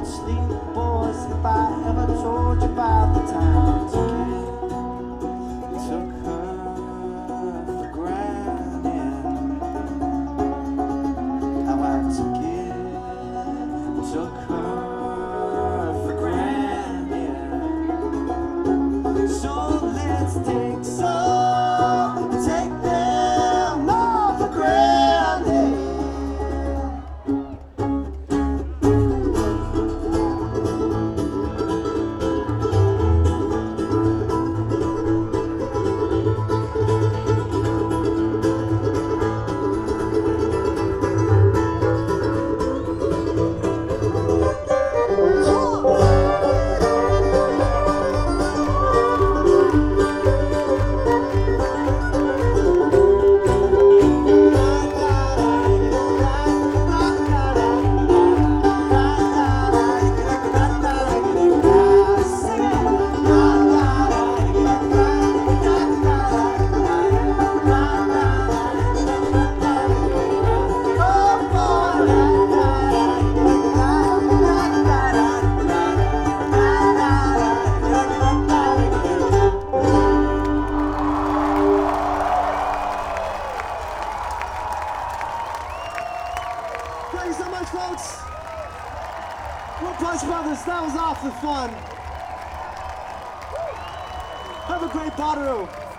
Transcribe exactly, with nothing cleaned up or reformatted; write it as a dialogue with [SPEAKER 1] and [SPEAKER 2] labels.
[SPEAKER 1] would sleep, boys, if I ever told you about the time I took it, took her for granted. How I took it, took her for granted. So let's take some, take them all for granted.
[SPEAKER 2] Thank you so much, folks. We're Punch Brothers. That was awfully fun. Have a great Bonnaroo.